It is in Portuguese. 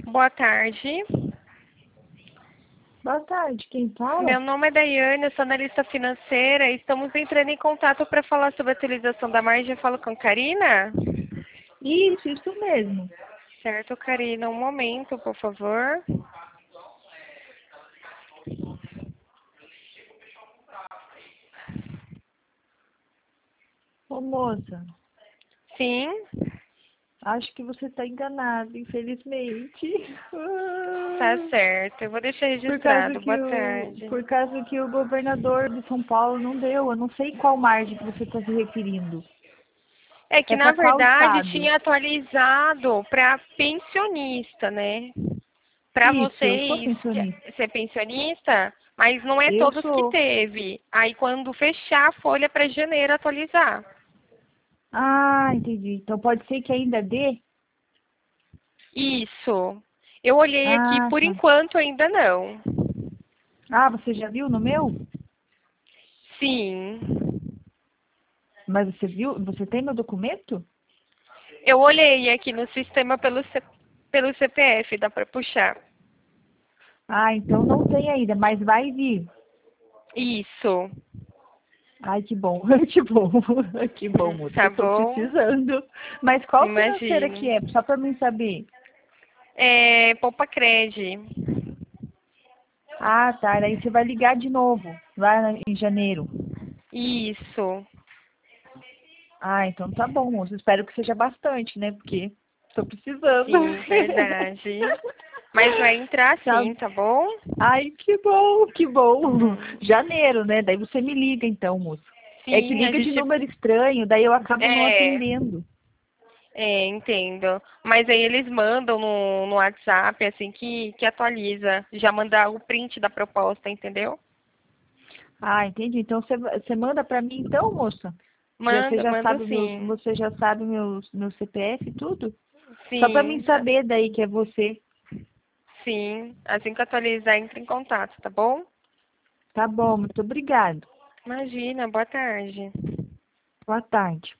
Boa tarde. Boa tarde, quem fala? Meu nome é Daiane, eu sou analista financeira. Estamos entrando em contato para falar sobre a atualização da margem. Eu falo com Karina? Isso mesmo. Certo, Karina. Um momento, por favor. Ô moça, Sim, acho que você está enganada, infelizmente. tá certo. Eu vou deixar Por causa registrado. que Boa o, tarde. por causa que o governador de São Paulo não deu. Eu não sei qual margem que você está se referindo. É que, É na para qual verdade, estado? tinha atualizado para pensionista, né? Para Isso, eu sou vocês pensionista. ser pensionista, mas não é Eu todos que sou. teve. Aí, quando fechar a folha para janeiro, atualizar. Ah, entendi. Então pode ser que ainda dê? Isso. Eu olhei aqui, Ah, por tá. enquanto ainda não. Ah, você já viu no meu? Sim. Mas você viu? Você tem meu documento? Eu olhei aqui no sistema pelo CPF, dá para puxar. Ah, então não tem ainda, mas vai vir. Isso. Ai, que bom, que bom, que bom, moça, que Tá eu tô bom? precisando. Mas qual financeira que Imagino. é? Só para mim saber. É, Poupa Cred. Ah, tá, daí você vai ligar de novo, lá em janeiro. Isso. Ah, então tá bom, moça, espero que seja bastante, né, porque tô precisando. Sim, verdade. Mas vai entrar Tá. sim, tá bom? Ai, que bom, que bom. Uhum. Janeiro, né, daí você me liga então, moça. É que Sim, a liga de gente. número estranho, daí eu acabo não É, atendendo. entendo. Mas aí eles mandam no WhatsApp, assim, que atualiza. Já manda o print da proposta, entendeu? Ah, entendi. Então você manda para mim então, moça? Você Manda, já manda sabe sim. você já sabe meu CPF e tudo? Só para mim Sim, saber daí que é você. sim. Assim que atualizar, entra em contato, tá bom? Tá bom, muito obrigado. Imagina, boa tarde. Boa tarde.